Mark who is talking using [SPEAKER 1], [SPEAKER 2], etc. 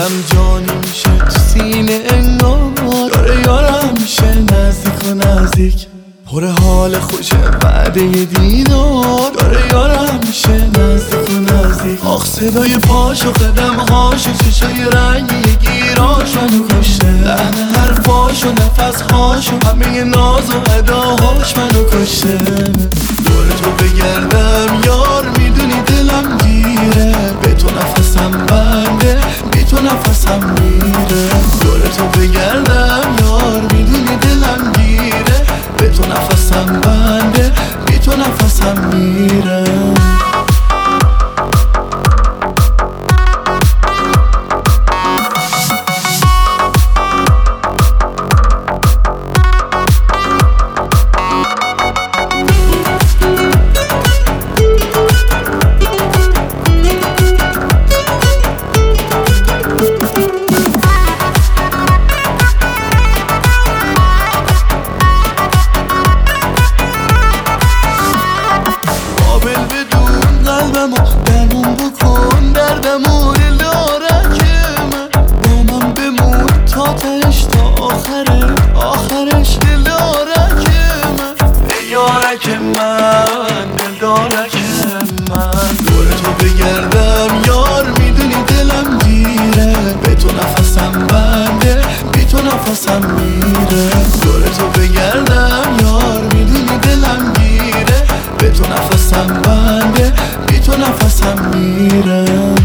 [SPEAKER 1] دلم جانی میشه تو سینه انگار داره یارم میشه نزدیک و نزدیک پر حال خوشه بعد یه دیدار داره یارم میشه نزدیک و نزدیک آخ صدای پاش و قدمهاش و چشای رنگی گیراش منو کشته لحن حرفاش و نفسهاش و همه ناز و اداهاش منو کشته دور تو بگردم یار میدونی دلم گیره به تو نفسم بنده بی تو نفسم میره دور تو بگردم یار میدونی دلم گیره به تو نفسم بنده بی تو نفسم میره درمون بکن دردمو دل دارکم با من بمون تا تهش تا آخرش دل دارکم ای یارک من دل دارک من دور تو بگردم یار میدونی دلم گیره به تو نفسم بنده بی تو نفسم میره دور تو بگردم یار میدونی دلم گیره به تو نفسم بنده بی تو نفسم میره